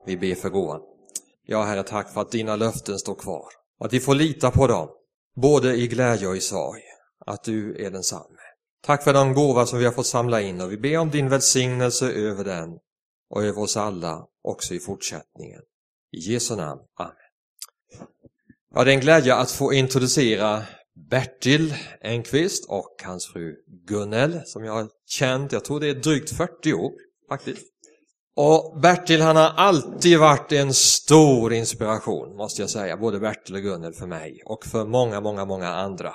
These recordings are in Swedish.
Vi ber för gåvan. Ja, Herre, tack för att dina löften står kvar. Att vi får lita på dem, både i glädje och i sorg. Att du är densamme. Tack för den gåva som vi har fått samla in, och vi ber om din välsignelse över den och över oss alla också i fortsättningen. I Jesu namn. Amen. Ja, det är en glädje att få introducera Bertil Engqvist och hans fru Gunnel, som jag har känt, jag tror det är drygt 40 år faktiskt. Och Bertil, han har alltid varit en stor inspiration, måste jag säga, både Bertil och Gunnel för mig och för många andra.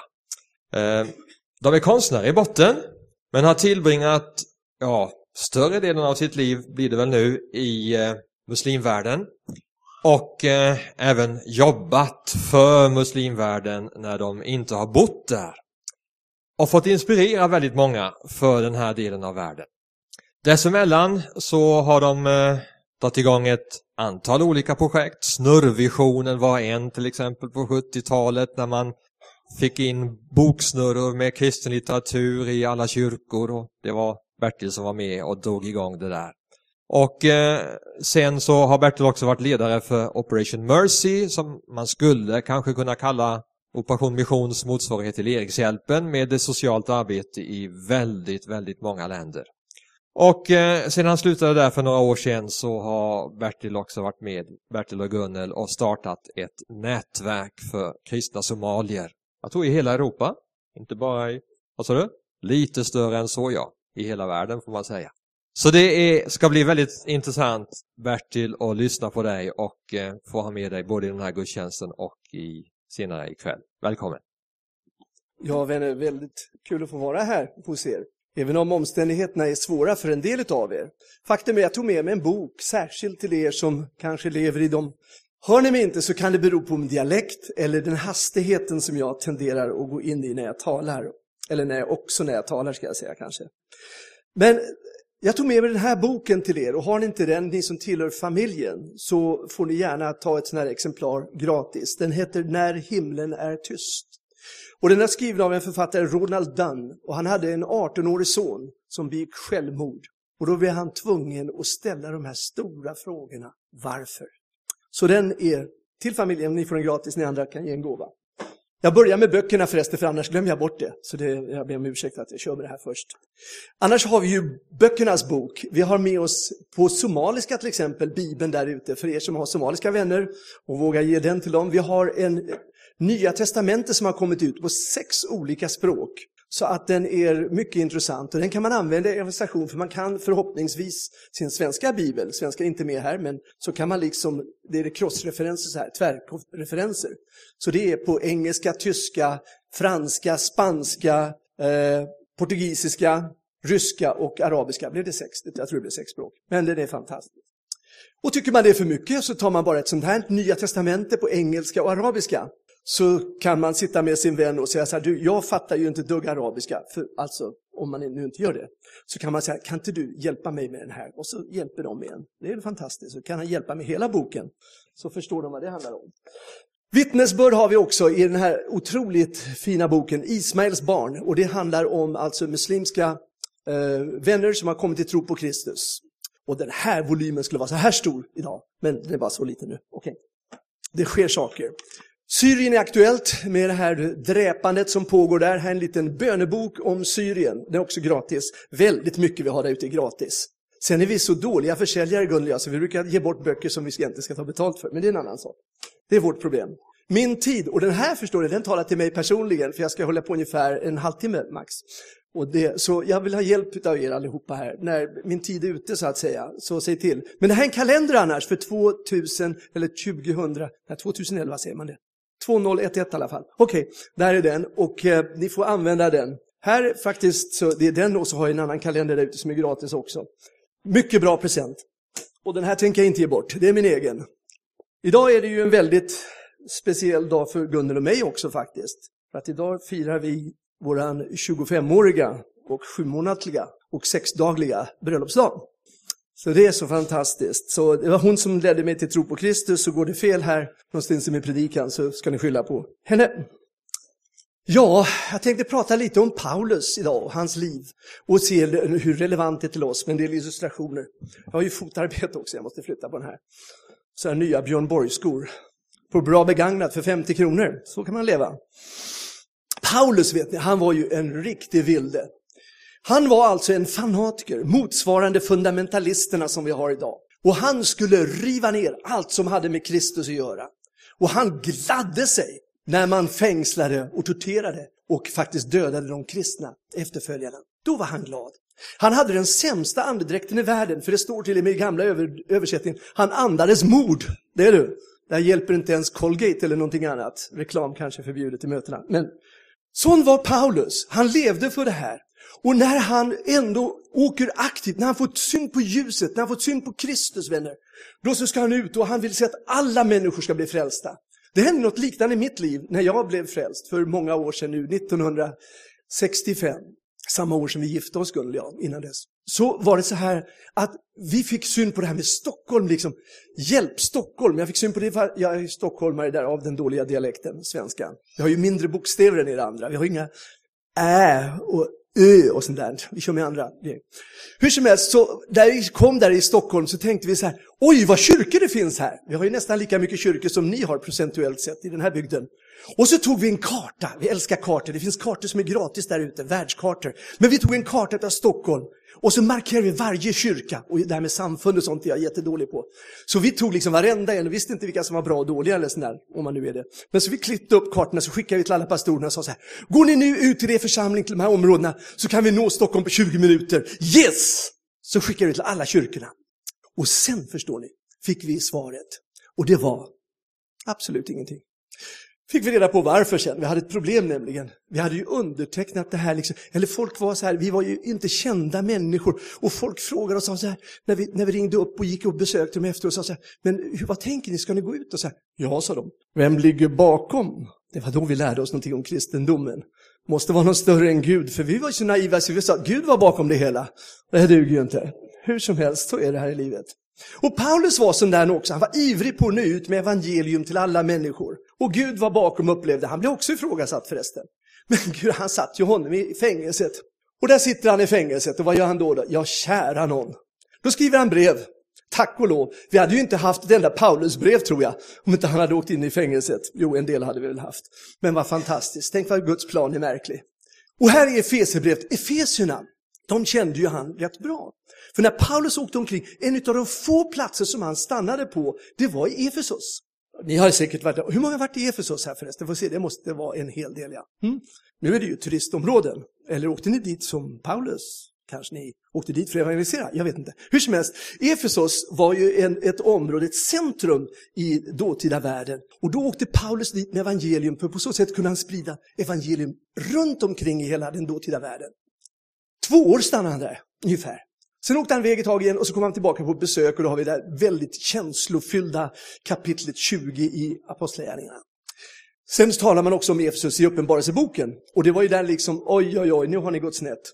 De är konstnärer i botten, men har tillbringat större delen av sitt liv, blir det väl nu, i muslimvärlden. Och även jobbat för muslimvärlden när de inte har bott där. Och fått inspirera väldigt många för den här delen av världen. Dessemellan så har de tagit igång ett antal olika projekt. Snurrvisionen var en till exempel på 70-talet, när man fick in boksnurror med kristen litteratur i alla kyrkor. Och det var Bertil som var med och drog igång det där. Och sen så har Bertil också varit ledare för Operation Mercy, som man skulle kanske kunna kalla Operation Missions motsvarighet till Erikshjälpen, med det socialt arbete i väldigt många länder. Och sen han slutade där för några år sedan så har Bertil också varit med, Bertil och Gunnel, och startat ett nätverk för kristna somalier. Jag tror i hela Europa, inte bara i, vad sa du? Lite större än så, ja. I hela världen får man säga. Så det ska bli väldigt intressant, Bertil, att lyssna på dig och få ha med dig både i den här gudstjänsten och senare ikväll. Välkommen. Ja, vänner, väldigt kul att få vara här hos er. Även om omständigheterna är svåra för en del av er. Faktum är att jag tog med mig en bok särskilt till er som kanske lever i dem. Hör ni mig inte så kan det bero på min dialekt eller den hastigheten som jag tenderar att gå in i när jag talar. Eller när jag talar ska jag säga kanske. Men jag tog med mig den här boken till er, och har ni inte den, ni som tillhör familjen, så får ni gärna ta ett sån här exemplar gratis. Den heter När himlen är tyst. Och den är skriven av en författare, Ronald Dunn, och han hade en 18-årig son som begick självmord. Och då blev han tvungen att ställa de här stora frågorna. Varför? Så den är till familjen, ni får den gratis, ni andra kan ge en gåva. Jag börjar med böckerna förresten, för annars glömmer jag bort det. Så jag ber om ursäkt att jag kör med det här först. Annars har vi ju böckernas bok. Vi har med oss på somaliska till exempel Bibeln där ute, för er som har somaliska vänner och vågar ge den till dem. Vi har en Nya testamentet som har kommit ut på 6 olika språk. Så att den är mycket intressant, och den kan man använda i evangelisation, för man kan förhoppningsvis sin svenska bibel, svenska är inte med här, men så kan man liksom, det är crossreferenser så här, tvärreferenser. Så det är på engelska, tyska, franska, spanska, portugisiska, ryska och arabiska. Blev det 6? Jag tror det blev 6 språk, men den är fantastisk. Och tycker man det är för mycket så tar man bara ett sånt här Nya testamentet på engelska och arabiska. Så kan man sitta med sin vän och säga så här: du, jag fattar ju inte dugg arabiska. För alltså, om man nu inte gör det, så kan man säga: kan inte du hjälpa mig med den här? Och så hjälper de med en. Det är fantastiskt. Så kan han hjälpa med hela boken. Så förstår de vad det handlar om. Vittnesbörd har vi också i den här otroligt fina boken Ismaels barn. Och det handlar om alltså muslimska vänner som har kommit till tro på Kristus. Och den här volymen skulle vara så här stor idag. Men det är bara så lite nu. Okej. Det sker saker. Syrien är aktuellt med det här dräpandet som pågår där. Här är en liten bönebok om Syrien. Den är också gratis. Väldigt mycket vi har där ute är gratis. Sen är vi så dåliga försäljare, Gunnel och jag, så vi brukar ge bort böcker som vi inte ska ta betalt för. Men det är en annan sak. Det är vårt problem. Min tid, och den här förstår ni, den talar till mig personligen. För jag ska hålla på ungefär en halvtimme max. Så jag vill ha hjälp av er allihopa här. När min tid är ute så att säga, så säg till. Men det här är en kalender annars för 2000 eller 2011 säger man det. 2011 i alla fall. Okej, där är den, och ni får använda den. Här faktiskt, så det är den, och så har jag en annan kalender där ute som är gratis också. Mycket bra present. Och den här tänker jag inte ge bort, det är min egen. Idag är det ju en väldigt speciell dag för Gunnel och mig också faktiskt. För att idag firar vi våran 25-åriga och 7-månadliga och 6-dagliga bröllopsdag. Så det är så fantastiskt. Så det var hon som ledde mig till tro på Kristus. Så går det fel här någonstans i min predikan så ska ni skylla på henne. Ja, jag tänkte prata lite om Paulus idag, hans liv, och se hur relevant det är till oss med en del illustrationer. Jag har ju fotarbete också, jag måste flytta på den här. Så här nya Björn Borg-skor på bra begagnat för 50 kronor. Så kan man leva. Paulus, vet ni, han var ju en riktig vilde. Han var alltså en fanatiker, motsvarande fundamentalisterna som vi har idag. Och han skulle riva ner allt som hade med Kristus att göra. Och han gladde sig när man fängslade och torterade och faktiskt dödade de kristna efterföljarna. Då var han glad. Han hade den sämsta andedräkten i världen, för det står till och med i gamla översättningen. Han andades mord. Det är du. Där hjälper inte ens Colgate eller någonting annat. Reklam kanske förbjudet i mötena. Men sån var Paulus. Han levde för det här. Och när han ändå åker aktivt, när han fått syn på ljuset, när han fått syn på Kristus, vänner, då så ska han ut och han vill se att alla människor ska bli frälsta. Det hände något liknande i mitt liv när jag blev frälst för många år sedan nu, 1965. Samma år som vi gifte oss, skulle jag, innan dess. Så var det så här att vi fick syn på det här med Stockholm, liksom. Hjälp Stockholm. Jag fick syn på det, jag är stockholmare där av den dåliga dialekten, svenska. Vi har ju mindre bokstäver än er andra. Vi har inga ä och ö och sånt där. Vi kör med andra. Hur som helst, så där vi kom där i Stockholm så tänkte vi så här: oj, vad kyrkor det finns här. Vi har ju nästan lika mycket kyrkor som ni har procentuellt sett i den här bygden. Och så tog vi en karta. Vi älskar kartor. Det finns kartor som är gratis där ute, världskartor. Men vi tog en karta av Stockholm. Och så markerade vi varje kyrka. Och det här med samfund och sånt är jag jättedålig på. Så vi tog liksom varenda en och visste inte vilka som var bra och dåliga eller sådär, om man nu är det. Men så vi klippte upp kartorna, så skickade vi till alla pastorerna och sa så här: går ni nu ut till er församling, till de här områdena, så kan vi nå Stockholm på 20 minuter. Yes! Så skickade vi till alla kyrkorna. Och sen, förstår ni, fick vi svaret. Och det var absolut ingenting. Fick vi reda på varför sen. Vi hade ett problem nämligen. Vi hade ju undertecknat det här liksom. Eller folk var så här, vi var ju inte kända människor. Och folk frågade oss så här, när vi ringde upp och gick och besökte dem efter och sa så här: men vad tänker ni, ska ni gå ut? Och så här, ja, sa de. Vem ligger bakom? Det var då vi lärde oss någonting om kristendomen. Måste vara någon större än Gud. För vi var så naiva så vi sa att Gud var bakom det hela. Det duger ju inte. Hur som helst, så är det här i livet. Och Paulus var sån där också. Han var ivrig på att nå ut med evangelium till alla människor. Och Gud var bakom, upplevde. Han blev också ifrågasatt förresten. Men Gud, han satt ju honom i fängelset. Och där sitter han i fängelset. Och vad gör han då? Ja, kära någon. Då skriver han brev. Tack och lov. Vi hade ju inte haft ett enda Paulus-brev, tror jag, om inte han hade åkt in i fängelset. Jo, en del hade vi väl haft. Men vad fantastiskt. Tänk vad Guds plan är märklig. Och här är Efesierbrevet. Efesierna, de kände ju han rätt bra. För när Paulus åkte omkring, en av de få platser som han stannade på, det var i Efesos. Ni har säkert varit där. Hur många har varit i Efesos här förresten? Får se, det måste vara en hel del, ja. Nu är det ju turistområden. Eller åkte ni dit som Paulus? Kanske ni åkte dit för att evangelisera? Jag vet inte. Hur som helst, Efesos var ju ett område, ett centrum i dåtida världen. Och då åkte Paulus dit med evangelium, för på så sätt kunde han sprida evangelium runt omkring i hela den dåtida världen. 2 år stannade han där, ungefär. Sen åkte han väg ett tag igen och så kom han tillbaka på besök, och då har vi det där väldigt känslofyllda kapitlet 20 i Apostlagärningarna. Sen talar man också om Efesus i Uppenbarelseboken, och det var ju där liksom, oj, nu har ni gått snett.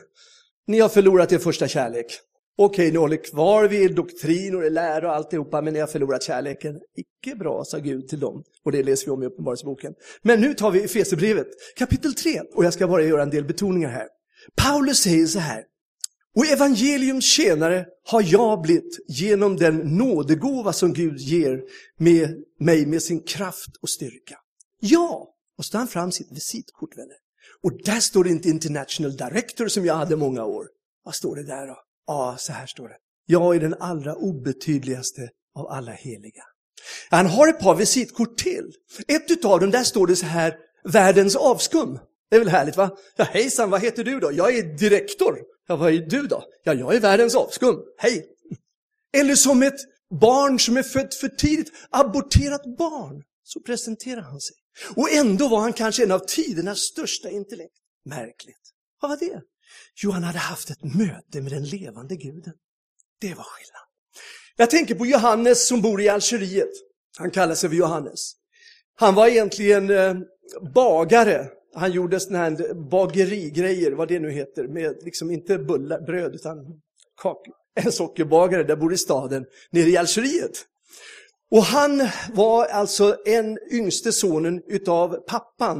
Ni har förlorat er första kärlek. Okej, ni håller kvar vid doktrin och lära och alltihopa, men ni har förlorat kärleken. Icke bra, sa Gud till dem. Och det läser vi om i Uppenbarelseboken. Men nu tar vi Efesierbrevet, kapitel 3, och jag ska bara göra en del betoningar här. Paulus säger så här: och evangeliums tjänare har jag blivit genom den nådegåva som Gud ger mig med sin kraft och styrka. Ja, och så tar han fram sitt visitkort, vänner. Och där står det inte International Director som jag hade många år. Vad står det där då? Ja, så här står det. Jag är den allra obetydligaste av alla heliga. Han har ett par visitkort till. Ett utav dem, där står det så här: världens avskum. Det är väl härligt, va? Ja, hejsan, vad heter du då? Jag är direktor. Ja, vad är du då? Ja, jag är världens avskum. Hej! Eller som ett barn som är fött för tidigt, aborterat barn, så presenterar han sig. Och ändå var han kanske en av tidernas största intellekt. Märkligt. Vad var det? Jo, han hade haft ett möte med den levande guden. Det var skillnad. Jag tänker på Johannes som bor i Algeriet. Han kallar sig för Johannes. Han var egentligen bagare. Han gjorde såna här bagerigrejer, vad det nu heter, med liksom inte bullar, bröd utan kakor. En sockerbagare där bor i staden nere i Algeriet. Och han var alltså en yngste sonen utav pappans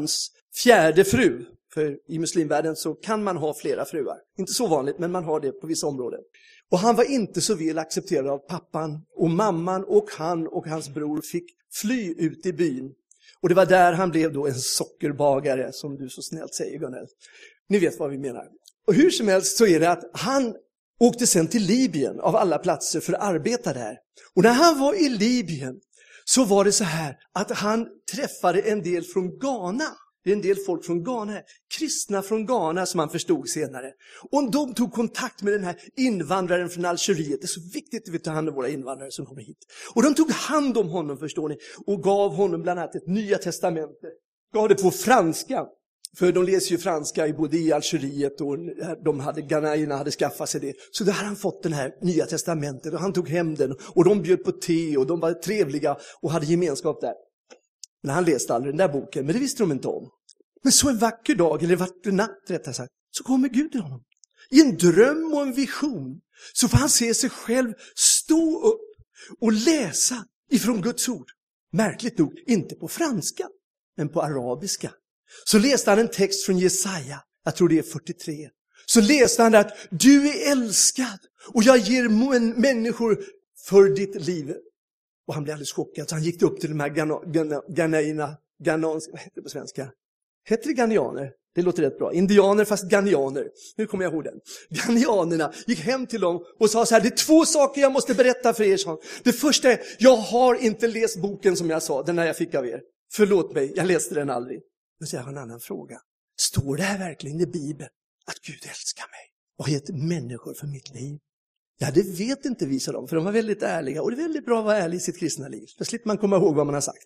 4:e fru. För i muslimvärlden så kan man ha flera fruar. Inte så vanligt, men man har det på vissa områden. Och han var inte så väl accepterad av pappan. Och mamman och han och hans bror fick fly ut i byn. Och det var där han blev då en sockerbagare, som du så snällt säger, Gunnel. Ni vet vad vi menar. Och hur som helst så är det att han åkte sen till Libyen av alla platser för att arbeta där. Och när han var i Libyen så var det så här att han träffade en del från Ghana. Det är en del folk från Ghana, kristna från Ghana som han förstod senare. Och de tog kontakt med den här invandraren från Algeriet. Det är så viktigt att vi tar hand om våra invandrare som kommer hit. Och de tog hand om honom, förstår ni, och gav honom bland annat ett Nya testamentet. Gav det på franska. För de läser ju franska både i Algeriet och Ghanaierna hade skaffat sig det. Så där hade han fått den här Nya testamentet och han tog hem den. Och de bjöd på te och de var trevliga och hade gemenskap där. Men han läste aldrig den där boken, men det visste de inte om. Men så en vacker dag, eller vacker natt rättare sagt, så kommer Gud till honom. I en dröm och en vision så får han se sig själv stå upp och läsa ifrån Guds ord. Märkligt nog, inte på franska, men på arabiska. Så läste han en text från Jesaja, jag tror det är 43. Så läste han att du är älskad och jag ger människor för ditt liv. Och han blev alldeles chockad, så han gick upp till de här Ghanaierna, vad heter det på svenska? Heter det Ghanianer? Det låter rätt bra. Indianer fast Ghanianer. Nu kommer jag ihåg den. Ghanianerna gick hem till dem och sa så här: det är 2 saker jag måste berätta för er. Så. Det första är, jag har inte läst boken som jag sa, den här jag fick av er. Förlåt mig, jag läste den aldrig. Men så har jag en annan fråga. Står det här verkligen i Bibeln att Gud älskar mig och har gett människor för mitt liv? Ja, det vet inte visa dem, för de var väldigt ärliga. Och det är väldigt bra att vara ärlig i sitt kristna liv. Då slipper man komma ihåg vad man har sagt.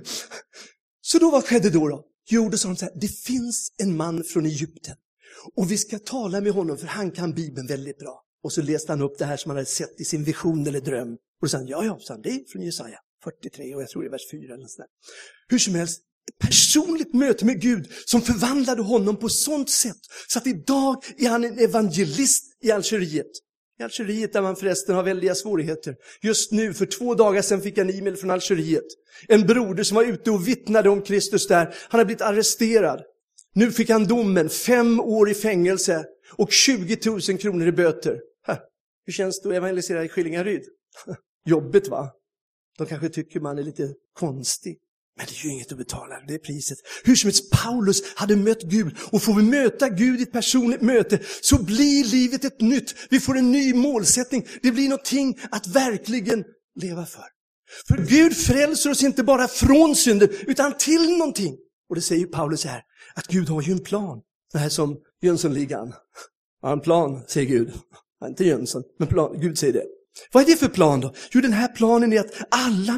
Så då, vad skedde då? Jo, då sa de så här: det finns en man från Egypten. Och vi ska tala med honom, för han kan Bibeln väldigt bra. Och så läste han upp det här som han hade sett i sin vision eller dröm. Och då sa han, ja, det är från Jesaja 43 och jag tror det är vers 4 eller sådär. Hur som helst, ett personligt möte med Gud som förvandlade honom på sånt sätt så att idag är han en evangelist i Algeriet. I Algeriet där man förresten har väldiga svårigheter. Just nu, för 2 dagar sedan fick jag en e-mail från Algeriet. En broder som var ute och vittnade om Kristus där. Han har blivit arresterad. Nu fick han domen, 5 år i fängelse och 20 000 kronor i böter. Hur känns det att evangelisera i Skillingaryd? Jobbigt, va? De kanske tycker man är lite konstig. Men det är ju inget att betala, det är priset. Hur som helst, Paulus hade mött Gud. Och får vi möta Gud i ett personligt möte så blir livet ett nytt. Vi får en ny målsättning. Det blir någonting att verkligen leva för. För Gud frälser oss inte bara från synden utan till någonting. Och det säger Paulus här, att Gud har ju en plan. Det här som Jönssonligan. Ja, en plan, säger Gud. Ja, inte Jönsson, men plan, Gud säger det. Vad är det för plan då? Jo, den här planen är att alla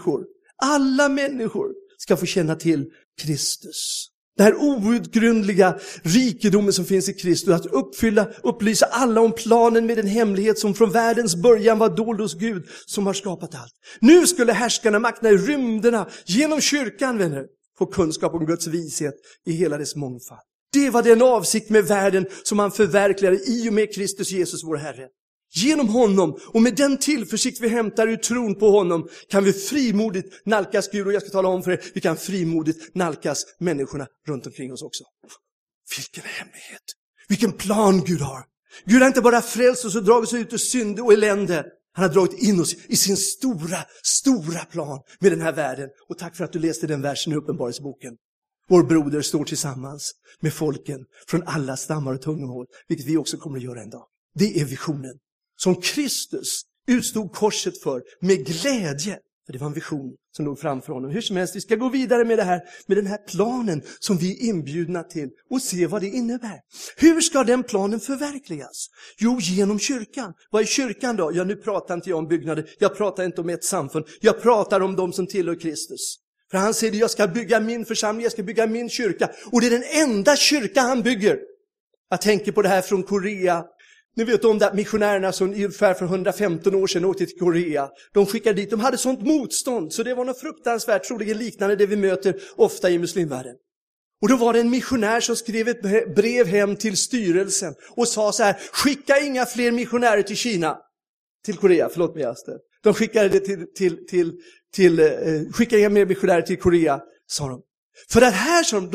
människor ska få känna till Kristus. Det här outgrundliga rikedomen som finns i Kristus. Att upplysa alla om planen med den hemlighet som från världens början var dold hos Gud som har skapat allt. Nu skulle härskarna, makterna i rymderna genom kyrkan, vänner, få kunskap om Guds vishet i hela dess mångfald. Det var den avsikt med världen som han förverkligade i och med Kristus Jesus vår Herre. Genom honom och med den tillförsikt vi hämtar ur tron på honom kan vi frimodigt nalkas Gud. Och jag ska tala om för er, vi kan frimodigt nalkas människorna runt omkring oss också. Vilken hemlighet! Vilken plan Gud har! Gud har inte bara frälst oss och dragit oss ut ur synd och elände. Han har dragit in oss i sin stora plan med den här världen. Och tack för att du läste den versen i Uppenbarelseboken. Vår broder står tillsammans med folken från alla stammar och tungomål, vilket vi också kommer att göra en dag. Det är visionen som Kristus utstod korset för med glädje. För det var en vision som låg framför honom. Hur som helst, vi ska gå vidare med det här, med den här planen som vi är inbjudna till och se vad det innebär. Hur ska den planen förverkligas? Jo, genom kyrkan. Vad är kyrkan då? Ja, nu pratar inte jag om byggnader. Jag pratar inte om ett samfund. Jag pratar om de som tillhör Kristus. För han säger, jag ska bygga min församling, jag ska bygga min kyrka. Och det är den enda kyrka han bygger. Jag tänker på det här från Korea. Ni vet om att missionärerna som ungefär för 115 år sedan åkte till Korea. De skickade dit, de hade sånt motstånd. Så det var något fruktansvärt, troligen liknande det vi möter ofta i muslimvärlden. Och då var det en missionär som skrev ett brev hem till styrelsen. Och sa så här, skicka inga fler missionärer till Kina. Till Korea, förlåt mig Aster. De skickade det skicka inga mer missionärer till Korea, sa de. För att här, sa de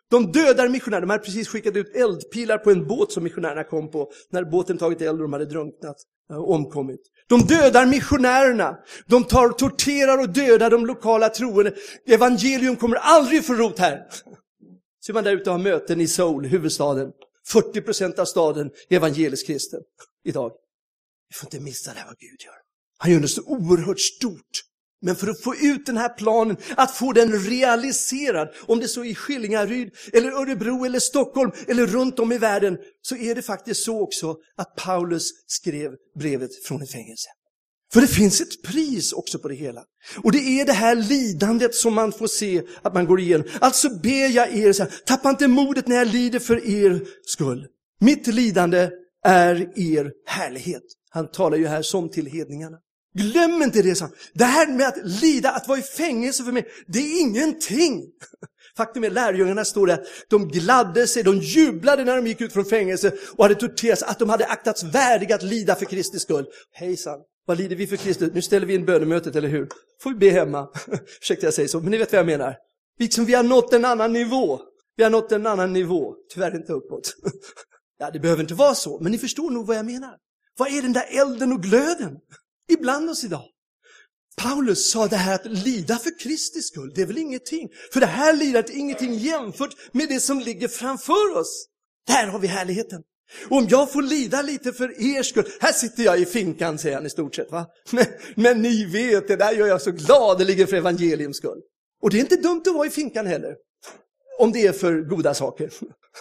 De dödar missionärerna. De hade precis skickat ut eldpilar på en båt som missionärerna kom på. När båten tagit eld och de hade drunknat och omkommit. De dödar missionärerna. De torterar och dödar de lokala troende. Evangelium kommer aldrig få rot här. Så är man där ute och har möten i Seoul, huvudstaden. 40% av staden är evangelisk kristen idag. Vi får inte missa det här vad Gud gör. Han gör det så oerhört stort. Men för att få ut den här planen, att få den realiserad, om det så är i Skillingaryd, eller Örebro, eller Stockholm, eller runt om i världen, så är det faktiskt så också att Paulus skrev brevet från ett fängelse. För det finns ett pris också på det hela. Och det är det här lidandet som man får se att man går igenom. Alltså ber jag er, så här, tappa inte modet när jag lider för er skull. Mitt lidande är er härlighet. Han talar ju här som till hedningarna. Glöm inte det, så. Det här med att lida, att vara i fängelse för mig, det är ingenting. Faktum är, lärjungarna står där, de gladde sig, de jublade när de gick ut från fängelse och hade torterats, att de hade aktats värdiga att lida för Kristi skull. Hejsan, vad lider vi för Kristi? Nu ställer vi in bönemötet, eller hur? Får vi be hemma? Ursäkta jag säger så, men ni vet vad jag menar. Liksom vi har nått en annan nivå. Vi har nått en annan nivå, tyvärr inte uppåt. Ja, det behöver inte vara så, men ni förstår nog vad jag menar. Vad är den där elden och glöden ibland oss idag? Paulus sa det här att lida för Kristi skull, det är väl ingenting. För det här lidandet är ingenting jämfört med det som ligger framför oss. Där har vi härligheten. Och om jag får lida lite för er skull, här sitter jag i finkan, säger han i stort sett, va? Men ni vet, det där gör jag så gladeligen för evangeliums skull. Och det är inte dumt att vara i finkan heller, om det är för goda saker.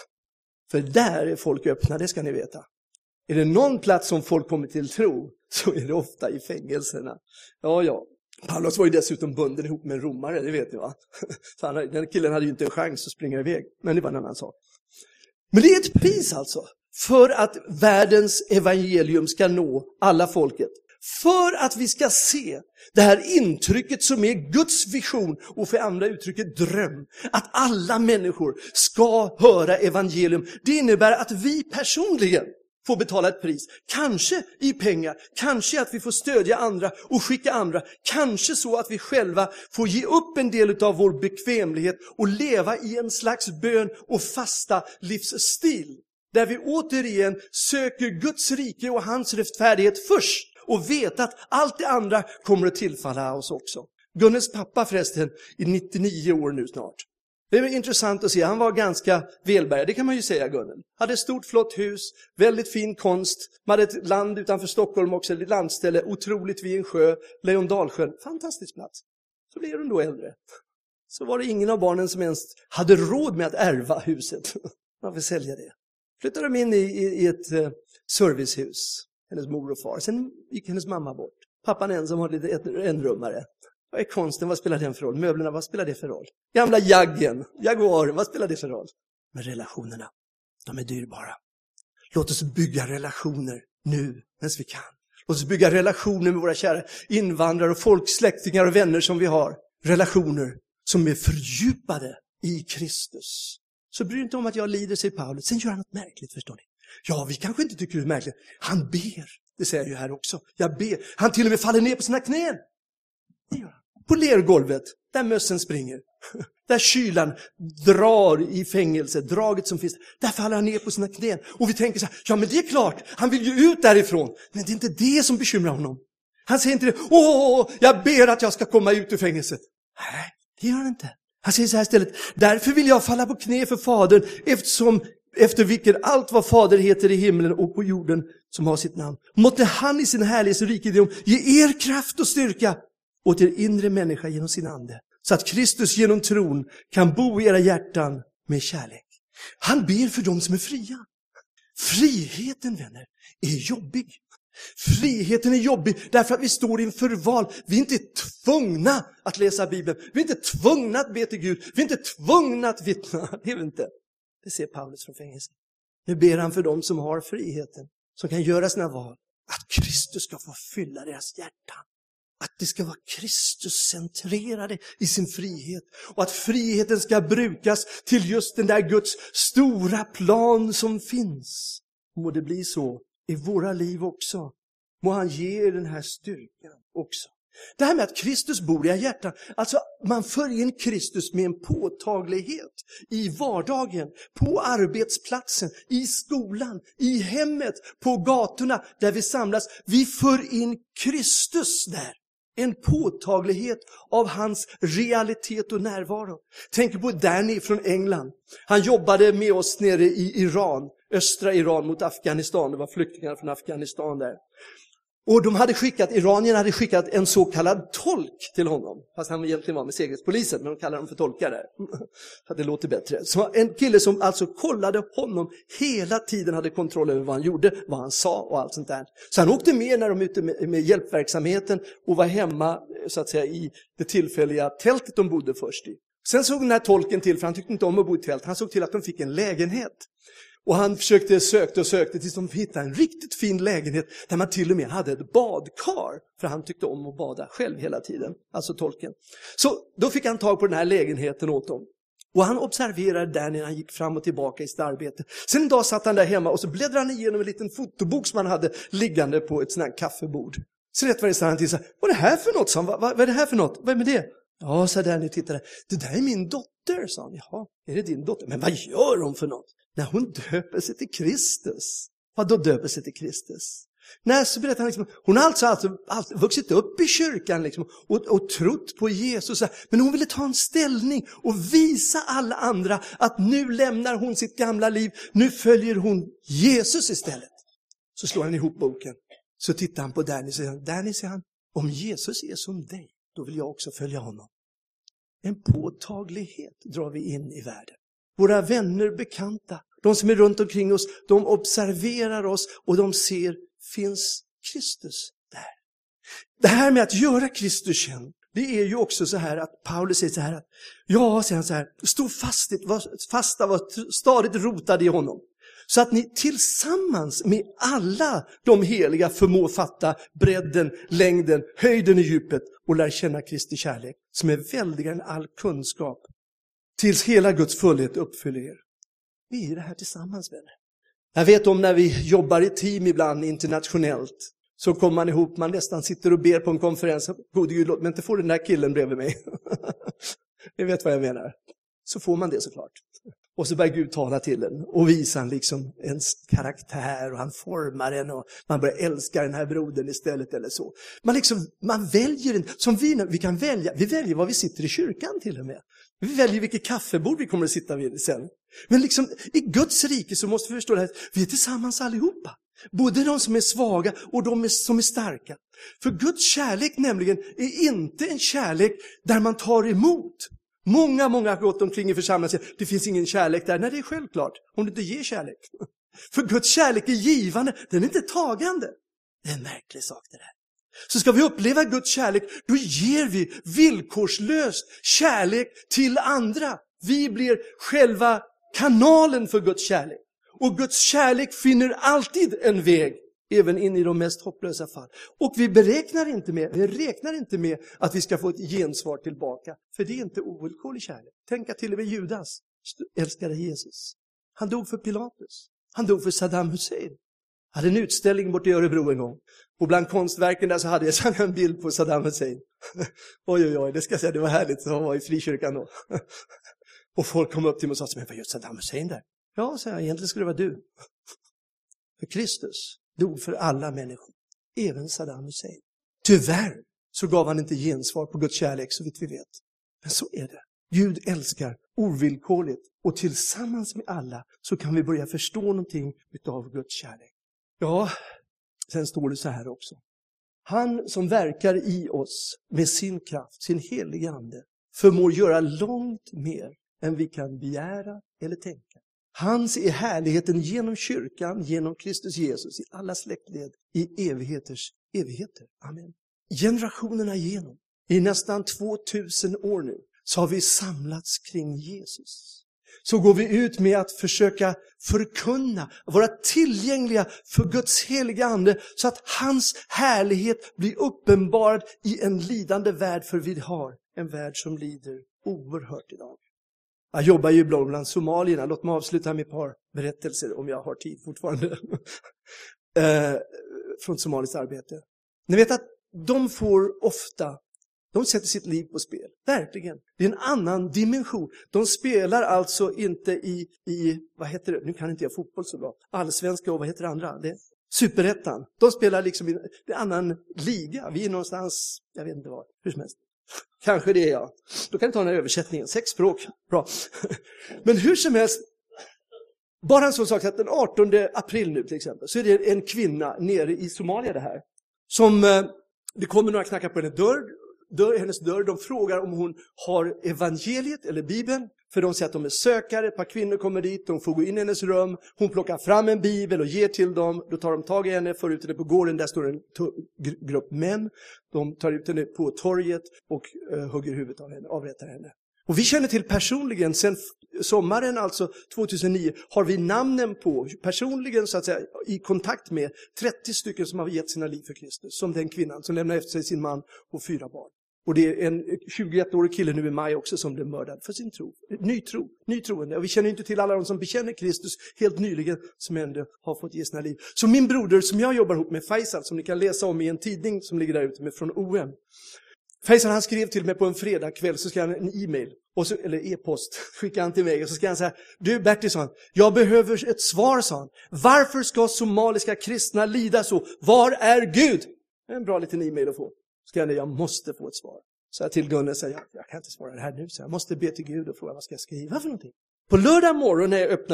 För där är folk öppna, det ska ni veta. Är det någon plats som folk kommer till tro, så är det ofta i fängelserna. Ja. Paulus var ju dessutom bunden ihop med en romare, det vet ni, va? Så den killen hade ju inte en chans att springa iväg. Men det var en annan sak. Men det är ett pris alltså, för att världens evangelium ska nå alla folket. För att vi ska se det här intrycket som är Guds vision, och för andra uttrycket dröm. Att alla människor ska höra evangelium. Det innebär att vi personligen får betala ett pris. Kanske i pengar, kanske att vi får stödja andra och skicka andra. Kanske så att vi själva får ge upp en del av vår bekvämlighet och leva i en slags bön och fasta livsstil. Där vi återigen söker Guds rike och hans rättfärdighet först. Och vet att allt det andra kommer att tillfalla oss också. Gunnels pappa förresten är 99 år nu snart. Det är intressant att se. Han var ganska välbärgad, det kan man ju säga, Gunnel. Hade ett stort flott hus, väldigt fin konst. Man hade ett land utanför Stockholm också, ett landställe, otroligt vid en sjö, Leondalsjön. Fantastisk plats. Så blev hon då äldre. Så var det ingen av barnen som ens hade råd med att ärva huset. Man får sälja det. Flyttade de in i ett servicehus. Hennes mor och far. Sen gick hennes mamma bort. Pappan ensam har lite enrummare. Vad är konsten? Vad spelar den för roll? Möblerna, vad spelar det för roll? Gamla Jaguaren, vad spelar det för roll? Men relationerna, de är dyrbara. Låt oss bygga relationer nu, medan vi kan. Låt oss bygga relationer med våra kära invandrare och folk, släktingar och vänner som vi har. Relationer som är fördjupade i Kristus. Så bryr inte om att jag lider, säger Paulus. Sen gör han något märkligt, förstår ni? Ja, vi kanske inte tycker det är märkligt. Han ber. Det säger jag ju här också. Jag ber. Han till och med faller ner på sina knän. Det gör han. På lergolvet, där mössen springer. Där kylan drar i fängelse, draget som finns. Där faller han ner på sina knän. Och vi tänker så här, ja men det är klart, han vill ju ut därifrån. Men det är inte det som bekymrar honom. Han säger inte det, jag ber att jag ska komma ut ur fängelset. Nej, det gör han inte. Han säger så här istället, därför vill jag falla på knä för Fadern, efter vilken allt vad Fader heter i himlen och på jorden som har sitt namn. Måtte han i sin härlighets rikedom ge er kraft och styrka åt er inre människa genom sin ande. Så att Kristus genom tron kan bo i era hjärtan med kärlek. Han ber för dem som är fria. Friheten, vänner, är jobbig. Friheten är jobbig därför att vi står inför val. Vi är inte tvungna att läsa Bibeln. Vi är inte tvungna att be till Gud. Vi är inte tvungna att vittna. Det är vi inte. Det ser Paulus från fängelset. Nu ber han för dem som har friheten, som kan göra sina val. Att Kristus ska få fylla deras hjärtan. Att det ska vara Kristus-centrerade i sin frihet. Och att friheten ska brukas till just den där Guds stora plan som finns. Må det bli så i våra liv också. Må han ge er den här styrkan också. Det här med att Kristus bor i hjärtan. Alltså man för in Kristus med en påtaglighet i vardagen, på arbetsplatsen, i skolan, i hemmet, på gatorna där vi samlas. Vi för in Kristus där. En påtaglighet av hans realitet och närvaro. Tänk på Danny från England. Han jobbade med oss nere i Iran, östra Iran mot Afghanistan. Det var flyktingar från Afghanistan där. Och iranierna hade skickat en så kallad tolk till honom. Fast han egentligen var med säkerhetspolisen, men de kallar dem för tolkar där. Så att det låter bättre. Så en kille som alltså kollade honom hela tiden, hade kontroll över vad han gjorde, vad han sa och allt sånt där. Så han åkte med när de ute med hjälpverksamheten och var hemma så att säga i det tillfälliga tältet de bodde först i. Sen såg den här tolken till, för han tyckte inte om att bo i tält. Han såg till att de fick en lägenhet. Och han sökte tills de hittade en riktigt fin lägenhet där man till och med hade ett badkar. För han tyckte om att bada själv hela tiden, alltså tolken. Så då fick han tag på den här lägenheten åt dem. Och han observerade där när han gick fram och tillbaka i sitt arbete. Sen en dag satt han där hemma och så bläddrade han igenom en liten fotobok som han hade liggande på ett sånt här kaffebord. Så rätt vad det sa han till sig, vad är det här för något? Vad är det här för något? Vad är med det? Ja, så där ni tittade. Det där är min dotter, sa han. Jaha, är det din dotter? Men vad gör hon för något? När hon döper sig till Kristus. Vad då döper sig till Kristus? Nej, så berättar han liksom, hon har alltså vuxit upp i kyrkan liksom, och trott på Jesus. Men hon ville ta en ställning och visa alla andra att nu lämnar hon sitt gamla liv. Nu följer hon Jesus istället. Så slår han ihop boken. Så tittar han på Danny och säger, Danny, säger han, om Jesus är som dig, då vill jag också följa honom. En påtaglighet drar vi in i världen. Våra vänner, bekanta, de som är runt omkring oss, de observerar oss och de ser, finns Kristus där? Det här med att göra Kristus känd, det är ju också så här att Paulus säger så här att, ja, säger han så här, stå fasta, var stadigt rotade i honom. Så att ni tillsammans med alla de heliga förmår fatta bredden, längden, höjden och djupet och lär känna Kristi kärlek som är väldigare än all kunskap. Tills hela Guds fullhet uppfyller er. Vi är det här tillsammans, vänner. Jag vet om när vi jobbar i team ibland internationellt så kommer man ihop, man nästan sitter och ber på en konferens. Gode Gud, låt mig inte få den där killen bredvid mig. Ni vet vad jag menar. Så får man det såklart. Och så börjar Gud tala till en och visa en liksom ens karaktär och han formar en och man börjar älska den här brodern istället eller så. Man väljer en, som vi kan välja, vi väljer var vi sitter i kyrkan till och med. Vi väljer vilket kaffebord vi kommer att sitta vid sen. Men liksom i Guds rike så måste vi förstå det här, vi är tillsammans allihopa. Både de som är svaga och de som är starka. För Guds kärlek nämligen är inte en kärlek där man tar emot. Många har gått omkring i församlingen och säger, det finns ingen kärlek där. Nej, det är självklart, om du inte ger kärlek. För Guds kärlek är givande, den är inte tagande. Det är en märklig sak det där. Så ska vi uppleva Guds kärlek, då ger vi villkorslöst kärlek till andra. Vi blir själva kanalen för Guds kärlek. Och Guds kärlek finner alltid en väg, även in i de mest hopplösa fall. Och vi räknar inte med att vi ska få ett gensvar tillbaka. För det är inte ovillkorlig kärlek. Tänk att till och med Judas älskade Jesus. Han dog för Pilatus. Han dog för Saddam Hussein. Jag hade en utställning bort i Örebro en gång. Och bland konstverken där så hade jag en bild på Saddam Hussein. Oj, det ska jag säga, det var härligt. Så han var i frikyrkan då. Och folk kom upp till mig och sa, men vad gör Saddam Hussein där? Ja, så jag, egentligen skulle det vara du. För Kristus dog för alla människor, även Saddam Hussein. Tyvärr så gav han inte gensvar på Guds kärlek så vitt vi vet. Men så är det. Gud älskar ovillkorligt och tillsammans med alla så kan vi börja förstå någonting av Guds kärlek. Ja, sen står det så här också. Han som verkar i oss med sin kraft, sin heliga ande, förmår göra långt mer än vi kan begära eller tänka. Hans är härligheten genom kyrkan, genom Kristus Jesus, i alla släktled, i evigheters evigheter. Amen. Generationerna igenom, i nästan 2000 år nu, så har vi samlats kring Jesus. Så går vi ut med att försöka förkunna, vara tillgängliga för Guds heliga ande, så att hans härlighet blir uppenbarad i en lidande värld, för vi har en värld som lider oerhört idag. Jag jobbar ju ibland bland somalierna. Låt mig avsluta med ett par berättelser om jag har tid fortfarande. Från somaliskt arbete. Ni vet att de sätter sitt liv på spel. Verkligen. Det är en annan dimension. De spelar alltså inte i vad heter det? Nu kan inte jag fotboll så bra. Allsvenska och vad heter det andra? Det Superettan. De spelar liksom i en annan liga. Vi är någonstans, jag vet inte var, hur som helst. Kanske det är jag. Då kan jag ta den här översättningen. 6 språk. Bra. Men hur som helst. Bara en sån sak att den 18 april nu till exempel. Så är det en kvinna nere i Somalia det här. Som, det kommer några knackar på hennes dörr. De frågar om hon har evangeliet eller Bibeln. För de säger att de är sökare. Ett par kvinnor kommer dit. De får gå in i hennes rum. Hon plockar fram en bibel och ger till dem. Då tar de tag i henne. För ut henne på gården. Där står en grupp män. De tar ut henne på torget. Och hugger huvudet av henne. Avrättar henne. Och vi känner till personligen. Sen sommaren alltså 2009. Har vi namnen på. Personligen så att säga. I kontakt med 30 stycken som har gett sina liv för Kristus. Som den kvinnan som lämnar efter sig sin man och 4 barn. Och det är en 21-årig kille nu i maj också som blev mördad för sin tro. Nytroende. Och vi känner inte till alla de som bekänner Kristus helt nyligen som ändå har fått ge sina liv. Så min broder som jag jobbar ihop med, Faisal, som ni kan läsa om i en tidning som ligger där ute med från OM. Faisal han skrev till mig på en fredagkväll så ska han en e-mail. Eller e-post skickade han till mig och så ska han säga: du Bertilsson, jag behöver ett svar, sa han. Varför ska somaliska kristna lida så? Var är Gud? En bra liten e-mail att få. Jag måste få ett svar. Så jag till Gunnar säger, jag kan inte svara det här nu. Så jag måste be till Gud och fråga vad ska jag skriva för någonting. På lördag morgon när jag öppnar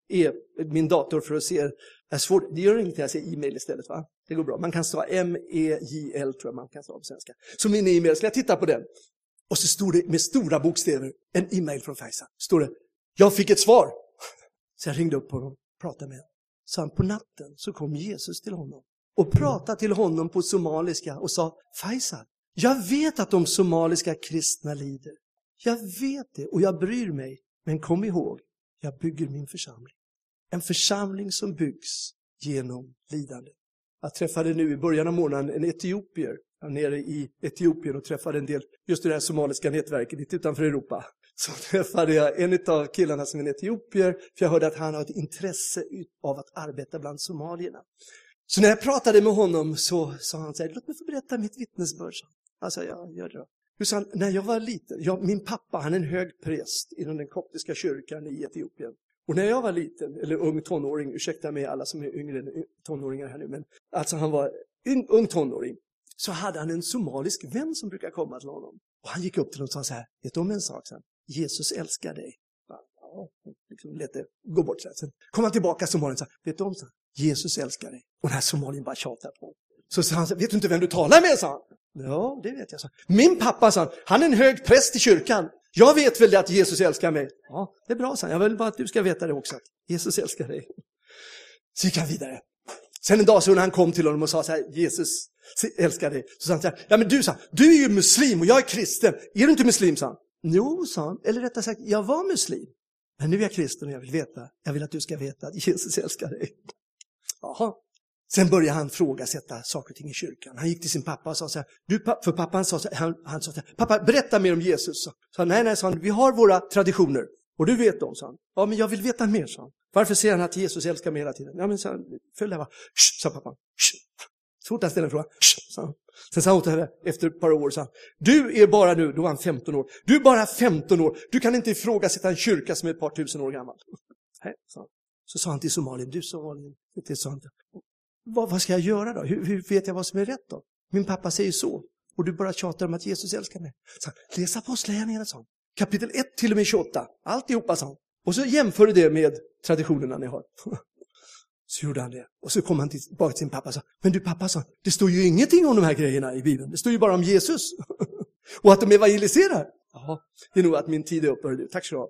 min dator för att se, det gör inget att jag säger e-mail istället, va? Det går bra. Man kan stava M-E-J-L tror jag man kan stava på svenska. Så min e-mail, ska jag titta på den. Och så stod det med stora bokstäver, en e-mail från Faisal. Står det, jag fick ett svar. Så jag ringde upp honom, pratade med honom. Så på natten så kom Jesus till honom. Och pratade till honom på somaliska och sa: Faisal, jag vet att de somaliska kristna lider. Jag vet det och jag bryr mig. Men kom ihåg, jag bygger min församling. En församling som byggs genom lidande. Jag träffade nu i början av månaden en etiopier. Jag var nere i Etiopien och träffade en del, just det här somaliska nätverket lite utanför Europa. Så träffade jag en av killarna som är en etiopier. För jag hörde att han har ett intresse av att arbeta bland somalierna. Så när jag pratade med honom så sa han så här: låt mig få berätta mitt vittnesbörd. Alltså, ja, gör det då. Så han, när jag var liten, min pappa, han är en hög präst inom den koptiska kyrkan i Etiopien. Och när jag var liten, eller ung tonåring, ursäkta mig alla som är yngre än tonåringar här nu, men alltså han var ung tonåring, så hade han en somalisk vän som brukar komma till honom. Och han gick upp till honom och sa så här: vet du om en sak? Jesus älskar dig. Ja, liksom lät det gå bort. Sen kom han tillbaka Somalien och sa: vet du om, så Jesus älskar dig. Och den här Somalien bara tjatade på honom. Så sa han: vet du inte vem du talar med, sa han. Ja, det vet jag, sa han. Min pappa, sa han är en hög präst i kyrkan. Jag vet väl att Jesus älskar mig. Ja, det är bra, sa han. Jag vill bara att du ska veta det också. Att Jesus älskar dig. Så gick han vidare. Sen en dag så när han kom till honom och sa så här: Jesus älskar dig. Så sa han så här: ja men du, sa han, du är ju muslim och jag är kristen. Är du inte muslim, sa han. Jo, sa han. Eller rättare sagt, jag var muslim. Men nu är jag kristen och jag vill att du ska veta att Jesus älskar dig. Jaha. Sen började han frågasätta saker och ting i kyrkan. Han gick till sin pappa och sa så här: för pappan sa så här, han sa så här: pappa, berätta mer om Jesus. Så han: nej, sa han, vi har våra traditioner. Och du vet dem, sa han. Ja, men jag vill veta mer, sa han. Varför säger han att Jesus älskar mig hela tiden? Ja, men sa han, följ det här. Sa pappan. Så fort han ställde en fråga. Sa han. Sen sa han åt henne efter ett par år, sa han: du är bara nu, då var han 15 år. Du är bara 15 år. Du kan inte ifrågasätta en kyrka som är ett par tusen år gammal. Nej, sa han. Så sa han till Somalien: du Somalien, det sa han. Vad ska jag göra då? Hur vet jag vad som är rätt då? Min pappa säger så. Och du bara tjatar om att Jesus älskar mig. Så han: läs Apostlagärningarna, sa han. Kapitel 1 till och med 28. Alltihopa, sa han. Och så jämför det med traditionerna ni har. Så gjorde han det. Och så kom han tillbaka till sin pappa och sa: men du pappa, sa, det står ju ingenting om de här grejerna i Bibeln. Det står ju bara om Jesus. Och att de evangeliserar. Jaha, det är nog att min tid är uppe. Tack så du ha.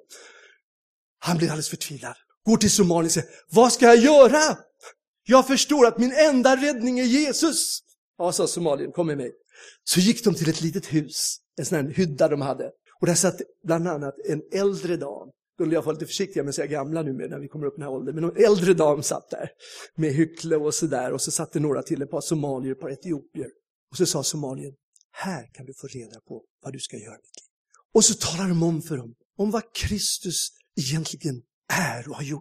Han blir alldeles förtvivlad. Går till Somalien och säger: vad ska jag göra? Jag förstår att min enda räddning är Jesus. Ja, sa Somalien, kom med mig. Så gick de till ett litet hus. En sån här hydda de hade. Och där satt bland annat en äldre dam. Då vill jag vara lite försiktig med att säga gamla nu när vi kommer upp i den här åldern. Men en äldre dam satt där med hyckle och sådär. Och så satt det några till, ett par somalier, ett par etiopier. Och så sa Somalien: här kan du få reda på vad du ska göra med ditt liv. Och så talar de om för dem om vad Kristus egentligen är och har gjort.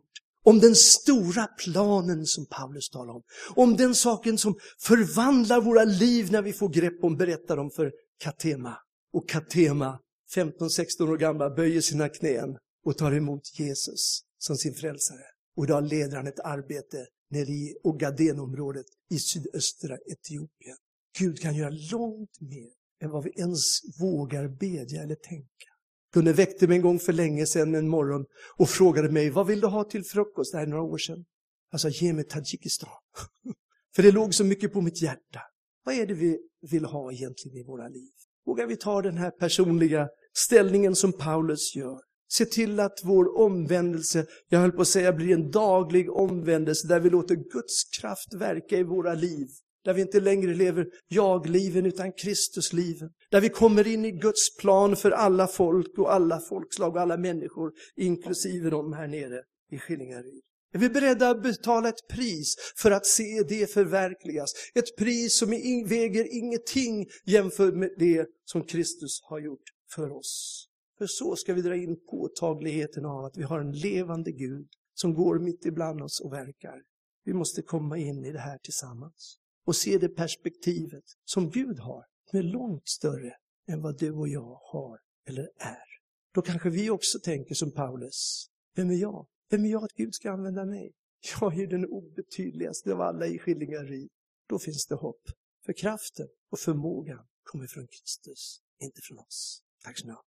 Om den stora planen som Paulus talar om. Om den saken som förvandlar våra liv när vi får grepp om, berättar de för Katema. Och Katema, 15-16 år gamla, böjer sina knän och tar emot Jesus som sin frälsare. Och idag leder han ett arbete nere i Ogadenområdet i sydöstra Etiopien. Gud kan göra långt mer än vad vi ens vågar bedja eller tänka. Gunnar väckte mig en gång för länge sedan en morgon och frågade mig, vad vill du ha till frukost? Det här är några år sedan. Jag sa, ge mig Tadzjikistan. För det låg så mycket på mitt hjärta. Vad är det vi vill ha egentligen i våra liv? Vågar vi ta den här personliga ställningen som Paulus gör? Se till att vår omvändelse, jag höll på att säga, blir en daglig omvändelse där vi låter Guds kraft verka i våra liv. Där vi inte längre lever jag-liven utan Kristus-liven. Där vi kommer in i Guds plan för alla folk och alla folkslag och alla människor, inklusive de här nere i Skillingaryd. Är vi beredda att betala ett pris för att se det förverkligas? Ett pris som väger ingenting jämfört med det som Kristus har gjort för oss. För så ska vi dra in påtagligheten av att vi har en levande Gud som går mitt ibland oss och verkar. Vi måste komma in i det här tillsammans och se det perspektivet som Gud har, som är långt större än vad du och jag har eller är. Då kanske vi också tänker som Paulus. Vem är jag? Vem är jag att Gud ska använda mig? Jag är den obetydligaste av alla i Skillingaryd. Då finns det hopp. För kraften och förmågan kommer från Kristus, inte från oss. Tack så mycket.